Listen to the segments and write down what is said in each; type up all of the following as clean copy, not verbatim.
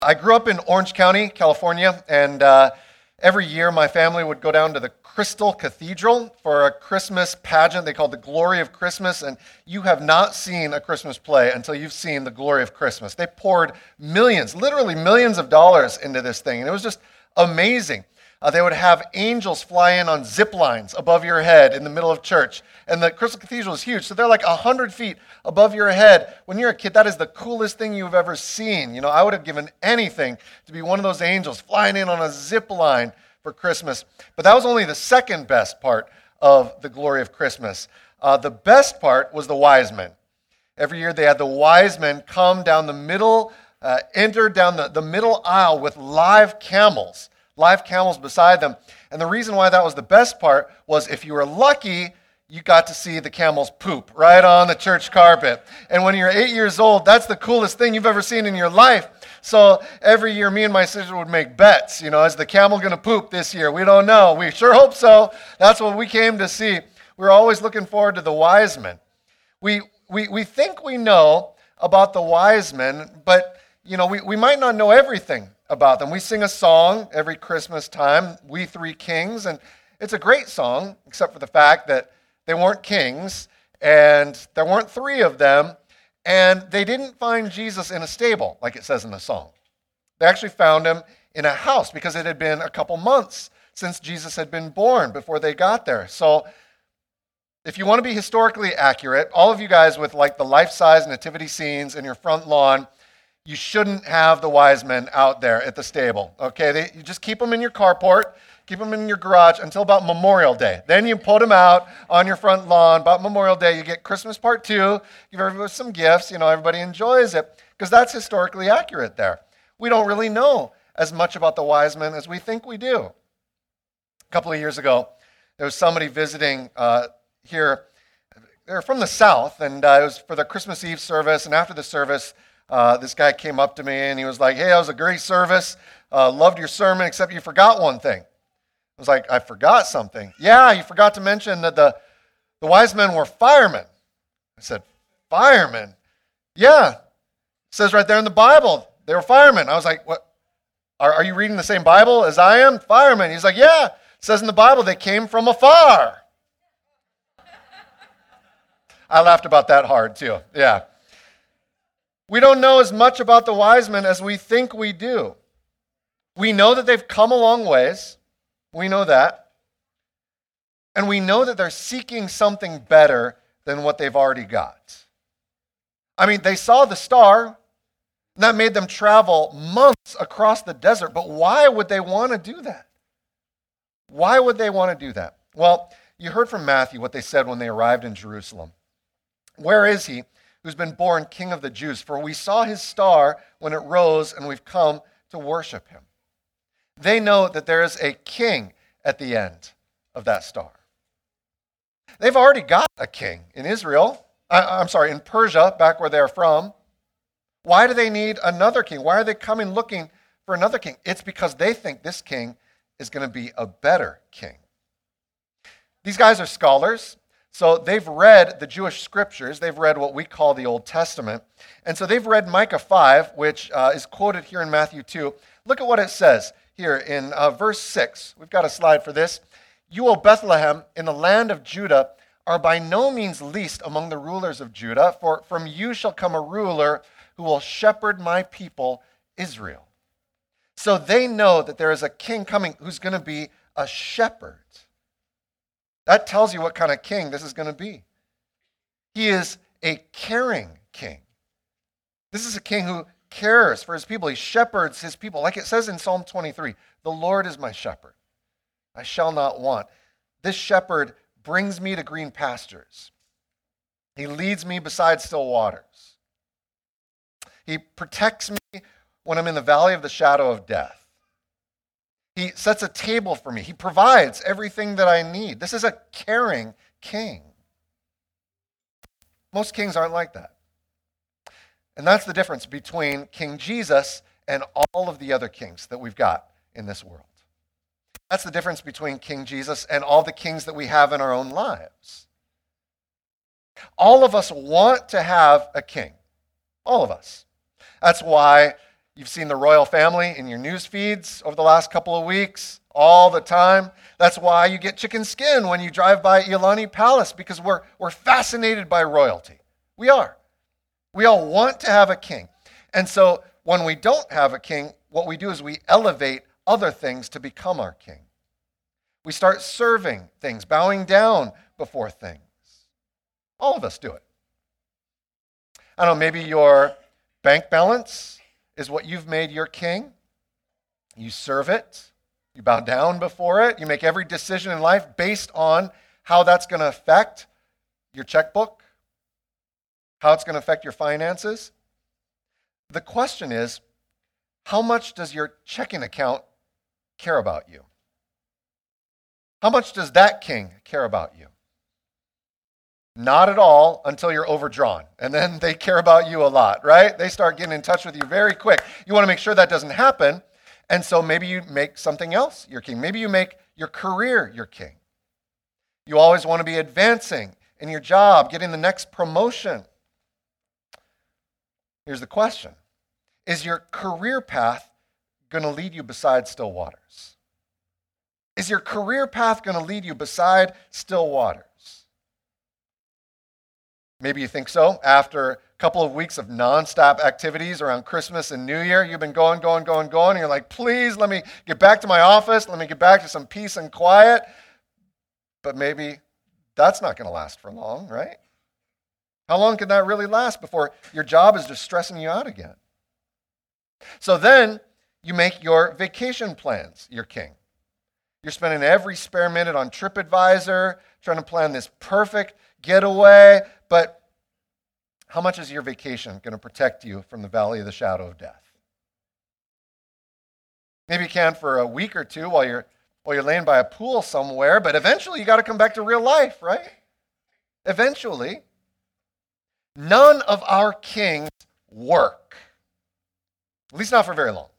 I grew up in Orange County, California, and every year my family would go down to the Crystal Cathedral for a Christmas pageant they called the Glory of Christmas, and you have not seen a Christmas play until you've seen the Glory of Christmas. They poured millions, literally millions of dollars into this thing, and it was just amazing. They would have angels fly in on zip lines above your head in the middle of church. And the Crystal Cathedral is huge, so they're like 100 feet above your head. When you're a kid, that is the coolest thing you've ever seen. You know, I would have given anything to be one of those angels flying in on a zip line for Christmas. But that was only the second best part of the Glory of Christmas. The best part was the wise men. Every year they had the wise men come down the middle, enter down the middle aisle with live camels beside them. And the reason why that was the best part was if you were lucky, you got to see the camels poop right on the church carpet. And when you're 8 years old, that's the coolest thing you've ever seen in your life. So every year, me and my sister would make bets. You know, is the camel going to poop this year? We don't know. We sure hope so. That's what we came to see. We're always looking forward to the wise men. We think we know about the wise men, but, you know, we might not know everything about them. We sing a song every Christmas time, We Three Kings, and it's a great song, except for the fact that they weren't kings, and there weren't three of them, and they didn't find Jesus in a stable, like it says in the song. They actually found him in a house, because it had been a couple months since Jesus had been born before they got there. So if you want to be historically accurate, all of you guys with like the life-size nativity scenes in your front lawn, you shouldn't have the wise men out there at the stable, okay? You just keep them in your carport, keep them in your garage until about Memorial Day. Then you put them out on your front lawn. About Memorial Day, you get Christmas part 2, give everybody some gifts, you know, everybody enjoys it, because that's historically accurate there. We don't really know as much about the wise men as we think we do. A couple of years ago, there was somebody visiting here. They're from the South, and it was for the Christmas Eve service, and after the service, this guy came up to me and he was like, "Hey, that was a great service. Loved your sermon, except you forgot one thing." I was like, "I forgot something." "Yeah, you forgot to mention that the wise men were firemen." I said, "Firemen?" "Yeah, it says right there in the Bible they were firemen." I was like, "What? Are you reading the same Bible as I am?" "Firemen." He's like, "Yeah, it says in the Bible they came from afar." I laughed about that hard too. Yeah. We don't know as much about the wise men as we think we do. We know that they've come a long ways. We know that. And we know that they're seeking something better than what they've already got. I mean, they saw the star, and that made them travel months across the desert. But why would they want to do that? Why would they want to do that? Well, you heard from Matthew what they said when they arrived in Jerusalem. "Where is he who's been born King of the Jews? For we saw his star when it rose, and we've come to worship him." They know that there is a king at the end of that star. They've already got a king in Israel. In Persia, back where they're from. Why do they need another king? Why are they coming looking for another king? It's because they think this king is going to be a better king. These guys are scholars. So they've read the Jewish scriptures. They've read what we call the Old Testament. And so they've read Micah 5, which is quoted here in Matthew 2. Look at what it says here in verse 6. We've got a slide for this. "You, O Bethlehem, in the land of Judah, are by no means least among the rulers of Judah, for from you shall come a ruler who will shepherd my people Israel." So they know that there is a king coming who's going to be a shepherd. That tells you what kind of king this is going to be. He is a caring king. This is a king who cares for his people. He shepherds his people. Like it says in Psalm 23, "The Lord is my shepherd. I shall not want. This shepherd brings me to green pastures. He leads me beside still waters. He protects me when I'm in the valley of the shadow of death. He sets a table for me. He provides everything that I need." This is a caring king. Most kings aren't like that. And that's the difference between King Jesus and all of the other kings that we've got in this world. That's the difference between King Jesus and all the kings that we have in our own lives. All of us want to have a king. All of us. That's why You've seen the royal family in your news feeds over the last couple of weeks, all the time. That's why you get chicken skin when you drive by Iolani Palace, because we're fascinated by royalty. We are. We all want to have a king. And so when we don't have a king, what we do is we elevate other things to become our king. We start serving things, bowing down before things. All of us do it. I don't know, maybe your bank balance is what you've made your king. You serve it. You bow down before it. You make every decision in life based on how that's going to affect your checkbook, how it's going to affect your finances. The question is, how much does your checking account care about you? How much does that king care about you? Not at all until you're overdrawn. And then they care about you a lot, right? They start getting in touch with you very quick. You want to make sure that doesn't happen. And so maybe you make something else your king. Maybe you make your career your king. You always want to be advancing in your job, getting the next promotion. Here's the question. Is your career path going to lead you beside still waters? Is your career path going to lead you beside still waters? Maybe you think so. After a couple of weeks of nonstop activities around Christmas and New Year, you've been going, and you're like, please, let me get back to my office. Let me get back to some peace and quiet. But maybe that's not going to last for long, right? How long can that really last before your job is just stressing you out again? So then you make your vacation plans your king. You're spending every spare minute on TripAdvisor, trying to plan this perfect getaway, but how much is your vacation going to protect you from the valley of the shadow of death? Maybe you can for a week or two while you're laying by a pool somewhere, but eventually you got to come back to real life, right? Eventually. None of our kings work, at least not for very long.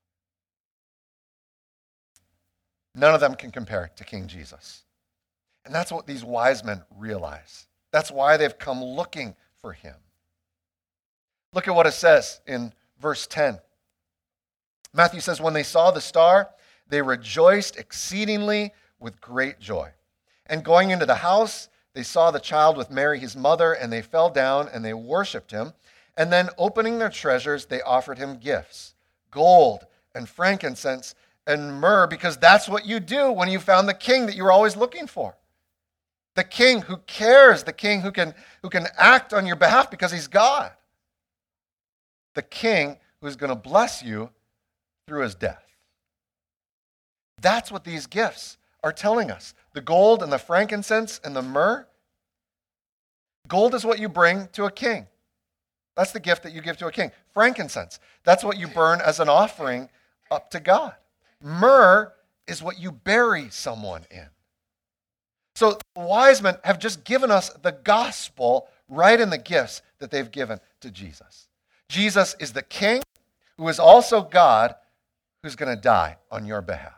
None of them can compare to King Jesus. And that's what these wise men realize. That's why they've come looking for him. Look at what it says in verse 10. Matthew says, when they saw the star, they rejoiced exceedingly with great joy. And going into the house, they saw the child with Mary, his mother, and they fell down and they worshiped him. And then opening their treasures, they offered him gifts, gold and frankincense and myrrh, because that's what you do when you found the king that you were always looking for. The king who cares, the king who can act on your behalf because he's God. The king who's going to bless you through his death. That's what these gifts are telling us. The gold and the frankincense and the myrrh. Gold is what you bring to a king. That's the gift that you give to a king. Frankincense, that's what you burn as an offering up to God. Myrrh is what you bury someone in. So the wise men have just given us the gospel right in the gifts that they've given to Jesus. Jesus is the king who is also God who's going to die on your behalf.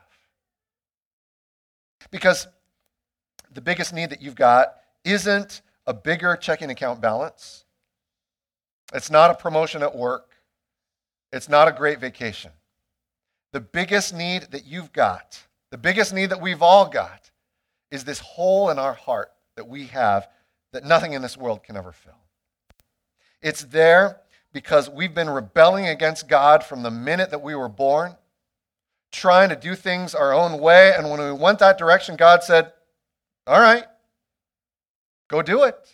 Because the biggest need that you've got isn't a bigger checking account balance. It's not a promotion at work. It's not a great vacation. The biggest need that you've got, the biggest need that we've all got, is this hole in our heart that we have that nothing in this world can ever fill. It's there because we've been rebelling against God from the minute that we were born, trying to do things our own way, and when we went that direction, God said, all right, go do it.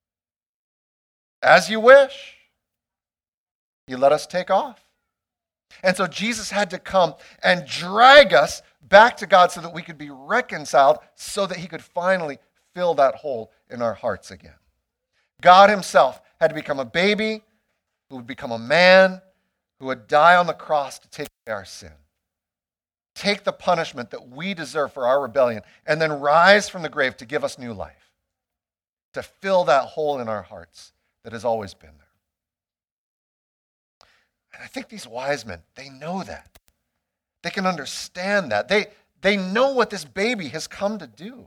As you wish. He let us take off. And so Jesus had to come and drag us back to God so that we could be reconciled, so that he could finally fill that hole in our hearts again. God himself had to become a baby, who would become a man, who would die on the cross to take away our sin. Take the punishment that we deserve for our rebellion, and then rise from the grave to give us new life, to fill that hole in our hearts that has always been there. And I think these wise men, they know that. They can understand that. They know what this baby has come to do.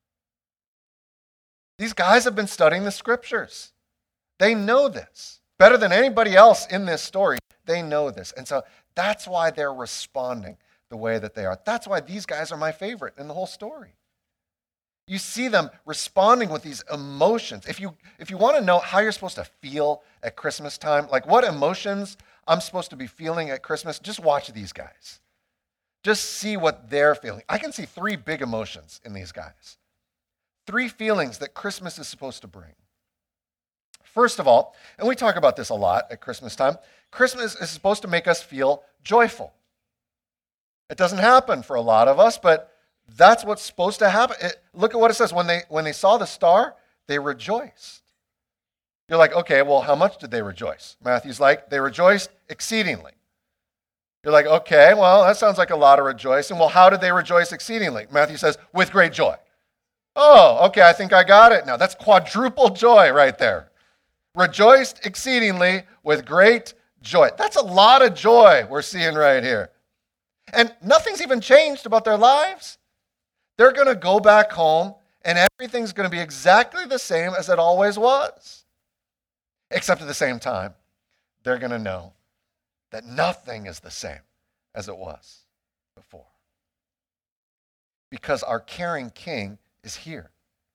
These guys have been studying the scriptures. They know this. Better than anybody else in this story, They know this. And so that's why they're responding the way that they are. That's why these guys are my favorite in the whole story. You see them responding with these emotions. If you want to know how you're supposed to feel at Christmas time, like what emotions I'm supposed to be feeling at Christmas, just watch these guys. Just see what they're feeling. I can see 3 big emotions in these guys. 3 feelings that Christmas is supposed to bring. First of all, and we talk about this a lot at Christmas time, Christmas is supposed to make us feel joyful. It doesn't happen for a lot of us, but that's what's supposed to happen. Look at what it says. When they saw the star, they rejoiced. You're like, okay, well, how much did they rejoice? Matthew's like, they rejoiced exceedingly. You're like, okay, well, that sounds like a lot of rejoicing. Well, how did they rejoice exceedingly? Matthew says, with great joy. Oh, okay, I think I got it now. That's quadruple joy right there. Rejoiced exceedingly with great joy. That's a lot of joy we're seeing right here. And nothing's even changed about their lives. They're going to go back home and everything's going to be exactly the same as it always was. Except at the same time, they're going to know that nothing is the same as it was before. Because our caring King is here.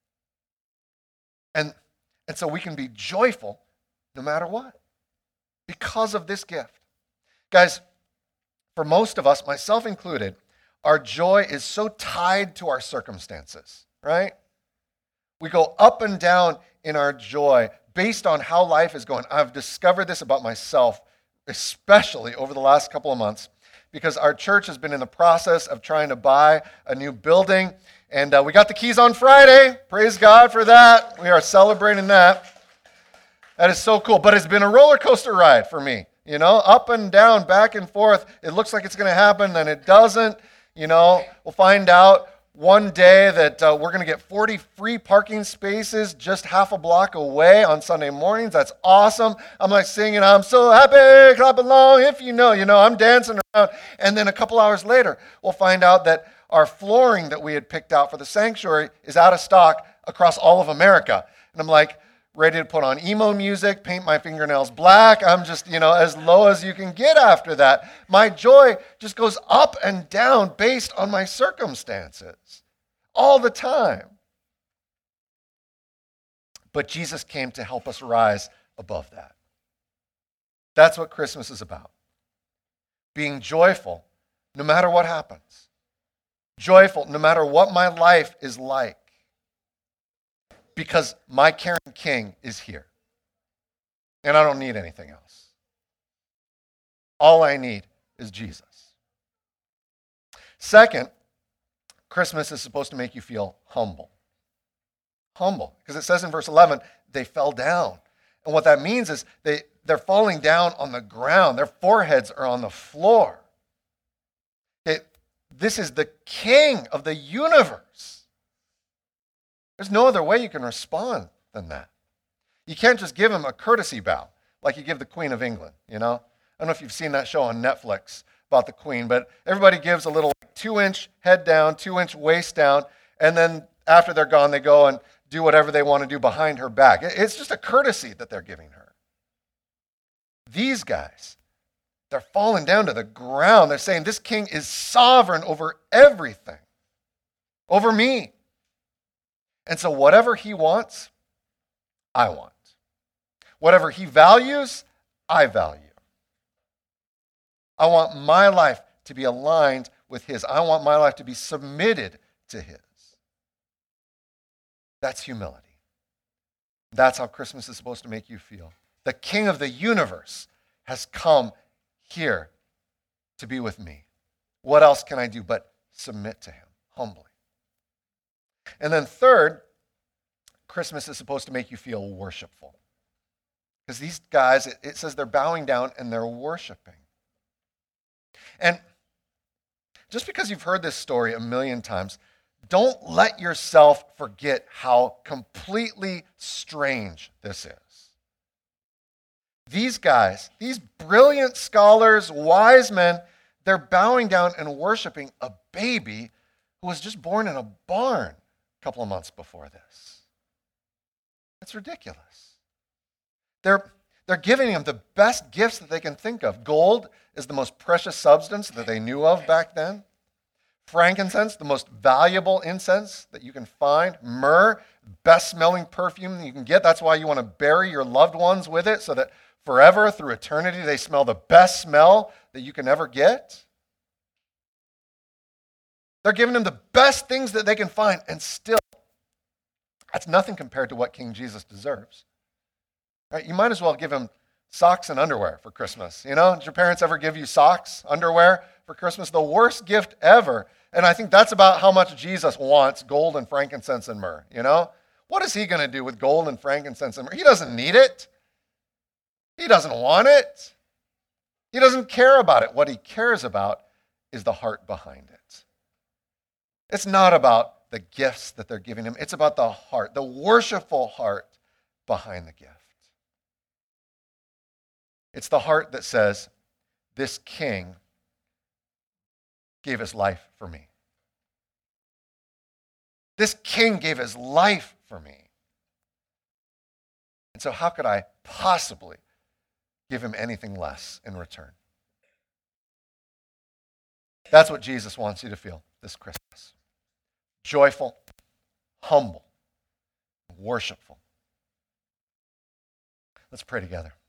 And so we can be joyful no matter what because of this gift. Guys, for most of us, myself included, our joy is so tied to our circumstances, right? We go up and down in our joy based on how life is going. I've discovered this about myself, especially over the last couple of months, because our church has been in the process of trying to buy a new building, and we got the keys on Friday. Praise God for that. We are celebrating that. That is so cool, but it's been a roller coaster ride for me. You know, up and down, back and forth. It looks like it's going to happen, then it doesn't. You know, we'll find out one day that we're going to get 40 free parking spaces just half a block away on Sunday mornings. That's awesome. I'm like singing, I'm so happy, clap along. If you know, I'm dancing around. And then a couple hours later, we'll find out that our flooring that we had picked out for the sanctuary is out of stock across all of America. And I'm like, ready to put on emo music, paint my fingernails black. I'm just, as low as you can get after that. My joy just goes up and down based on my circumstances all the time. But Jesus came to help us rise above that. That's what Christmas is about. Being joyful no matter what happens. Joyful no matter what my life is like. Because my caring King is here. And I don't need anything else. All I need is Jesus. Second, Christmas is supposed to make you feel humble. Humble. Because it says in verse 11, they fell down. And what that means is they're falling down on the ground. Their foreheads are on the floor. This is the King of the universe. There's no other way you can respond than that. You can't just give him a courtesy bow like you give the Queen of England, I don't know if you've seen that show on Netflix about the Queen, but everybody gives a little 2-inch head down, 2-inch waist down, and then after they're gone, they go and do whatever they want to do behind her back. It's just a courtesy that they're giving her. These guys, they're falling down to the ground. They're saying, this King is sovereign over everything, over me. And so whatever he wants, I want. Whatever he values, I value. I want my life to be aligned with his. I want my life to be submitted to his. That's humility. That's how Christmas is supposed to make you feel. The King of the universe has come here to be with me. What else can I do but submit to him humbly? And then third, Christmas is supposed to make you feel worshipful. Because these guys, it says they're bowing down and they're worshiping. And just because you've heard this story a million times, don't let yourself forget how completely strange this is. These guys, these brilliant scholars, wise men, they're bowing down and worshiping a baby who was just born in a barn a couple of months before this. It's ridiculous. They're They're giving him the best gifts that they can think of. Gold is the most precious substance that they knew of back then. Frankincense, the most valuable incense that you can find. Myrrh, best smelling perfume that you can get. That's why you want to bury your loved ones with it, so that forever, through eternity, they smell the best smell that you can ever get. They're giving him the best things that they can find, and still, that's nothing compared to what King Jesus deserves. Right? You might as well give him socks and underwear for Christmas. You know, did your parents ever give you socks, underwear for Christmas? The worst gift ever. And I think that's about how much Jesus wants gold and frankincense and myrrh. You know, what is he going to do with gold and frankincense and myrrh? He doesn't need it. He doesn't want it. He doesn't care about it. What he cares about is the heart behind it. It's not about the gifts that they're giving him. It's about the heart, the worshipful heart behind the gift. It's the heart that says, this king gave his life for me. This king gave his life for me. And so how could I possibly give him anything less in return? That's what Jesus wants you to feel this Christmas. Joyful, humble, worshipful. Let's pray together.